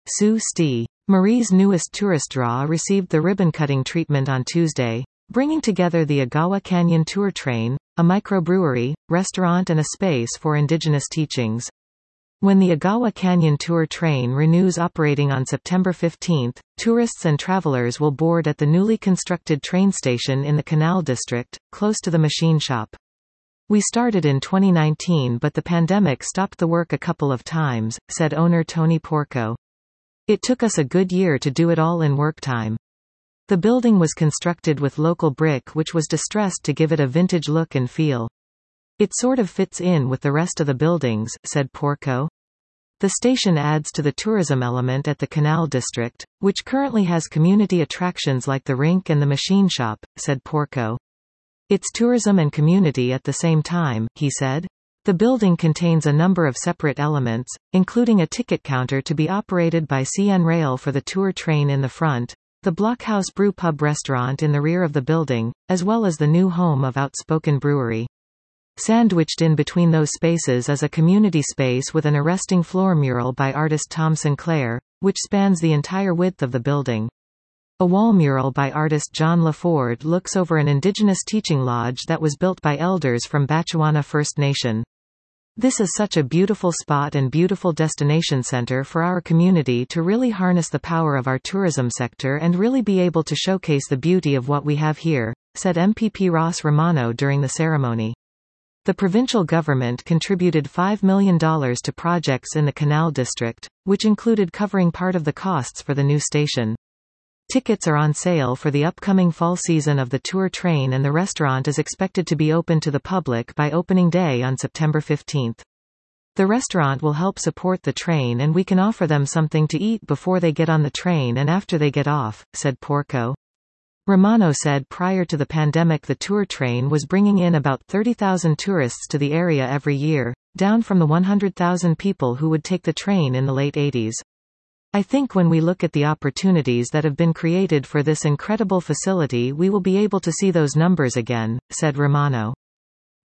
Sue Sti, Marie's newest tourist draw, received the ribbon-cutting treatment on Tuesday, bringing together the Agawa Canyon Tour Train, a microbrewery, restaurant and a space for indigenous teachings. When the Agawa Canyon Tour Train renews operating on September 15, tourists and travelers will board at the newly constructed train station in the Canal District, close to the machine shop. "We started in 2019 but the pandemic stopped the work a couple of times," said owner Tony Porco. "It took us a good year to do it all in work time." The building was constructed with local brick which was distressed to give it a vintage look and feel. "It sort of fits in with the rest of the buildings," said Porco. The station adds to the tourism element at the Canal District, which currently has community attractions like the rink and the machine shop, said Porco. "It's tourism and community at the same time," he said. The building contains a number of separate elements, including a ticket counter to be operated by CN Rail for the tour train in the front, the Blockhouse Brew Pub restaurant in the rear of the building, as well as the new home of Outspoken Brewery. Sandwiched in between those spaces is a community space with an arresting floor mural by artist Tom Sinclair, which spans the entire width of the building. A wall mural by artist John LaFord looks over an indigenous teaching lodge that was built by elders from Batchewana First Nation. "This is such a beautiful spot and beautiful destination center for our community to really harness the power of our tourism sector and really be able to showcase the beauty of what we have here," said MPP Ross Romano during the ceremony. The provincial government contributed $5 million to projects in the Canal District, which included covering part of the costs for the new station. Tickets are on sale for the upcoming fall season of the tour train and the restaurant is expected to be open to the public by opening day on September 15. "The restaurant will help support the train and we can offer them something to eat before they get on the train and after they get off," said Porco. Romano said prior to the pandemic the tour train was bringing in about 30,000 tourists to the area every year, down from the 100,000 people who would take the train in the late 80s. "I think when we look at the opportunities that have been created for this incredible facility we will be able to see those numbers again," said Romano.